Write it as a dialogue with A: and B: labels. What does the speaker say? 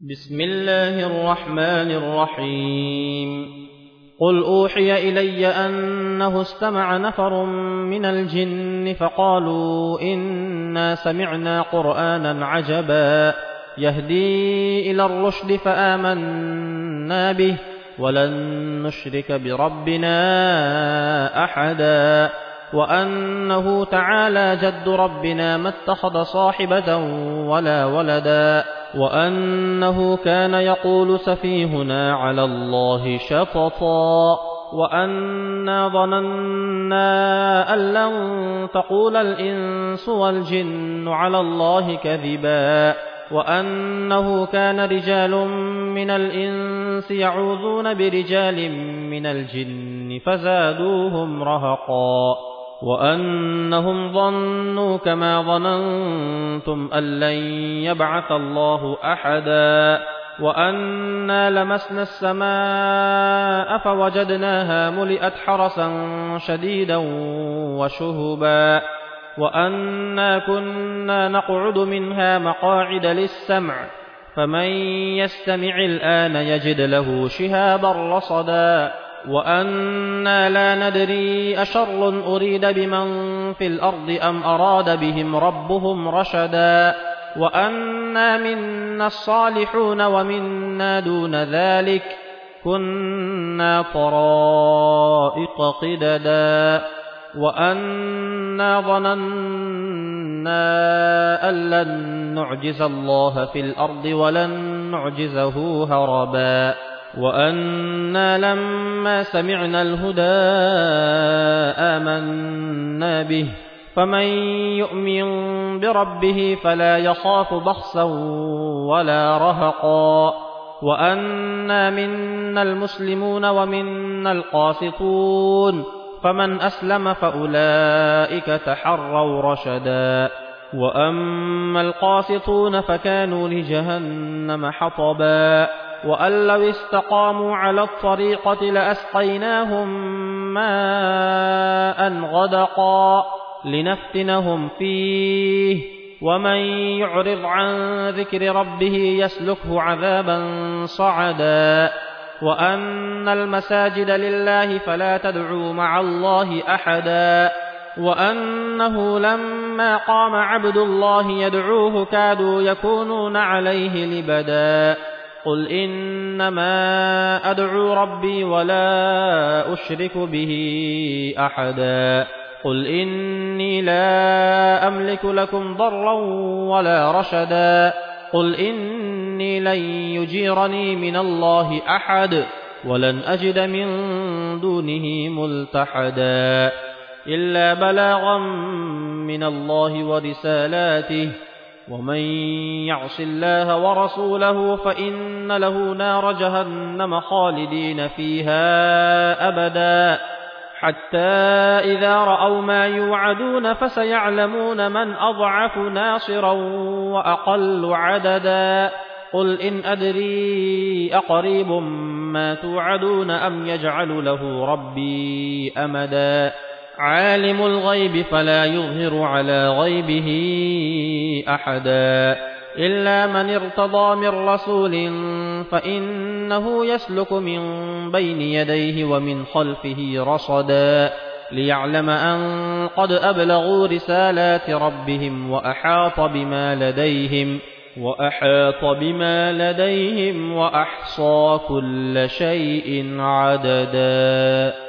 A: بسم الله الرحمن الرحيم قل أوحي إلي أنه استمع نفر من الجن فقالوا إنا سمعنا قرآنا عجبا يهدي إلى الرشد فآمنا به ولن نشرك بربنا أحدا وأنه تعالى جد ربنا ما اتخذ صاحبة ولا ولدا وأنه كان يقول سفيهنا على الله شططا وأنا ظننا أن لن تقول الإنس والجن على الله كذبا وأنه كان رجال من الإنس يعوذون برجال من الجن فزادوهم رهقا وأنهم ظنوا كما ظننتم أن لن يبعث الله أحدا وأنا لمسنا السماء فوجدناها ملئت حرسا شديدا وشهبا وأنا كنا نقعد منها مقاعد للسمع فمن يستمع الآن يجد له شهابا رصدا وأنا لا ندري أشر أريد بمن في الأرض أم أراد بهم ربهم رشدا وأنا منا الصالحون ومنا دون ذلك كنا طرائق قددا وأنا ظننا أن لن نعجز الله في الأرض ولن نعجزه هربا وأنا لما سمعنا الهدى آمنا به فمن يؤمن بربه فلا يخاف بخسا ولا رهقا وأنا منا المسلمون ومنا القاسطون فمن أسلم فأولئك تحروا رشدا وأما القاسطون فكانوا لجهنم حطبا وأن لو استقاموا على الطريقة لأسقيناهم ماء غدقا لنفتنهم فيه ومن يعرض عن ذكر ربه يسلكه عذابا صعدا وأن المساجد لله فلا تدعوا مع الله أحدا وأنه لما قام عبد الله يدعوه كادوا يكونون عليه لبدا قل إنما أدعو ربي ولا أشرك به أحدا قل إني لا أملك لكم ضرا ولا رشدا قل إني لن يجيرني من الله أحد ولن أجد من دونه ملتحدا إلا بلاغا من الله ورسالاته ومن يعص الله ورسوله فإن له نار جهنم خالدين فيها أبدا حتى إذا رأوا ما يوعدون فسيعلمون من أضعف ناصرا وأقل عددا قل إن أدري أقريب ما توعدون أم يجعل له ربي أمدا عالم الغيب فلا يظهر على غيبه أحدا إلا من ارتضى من رسول فإنه يسلك من بين يديه ومن خلفه رصدا ليعلم أن قد أبلغوا رسالات ربهم وأحاط بما لديهم وأحصى كل شيء عددا.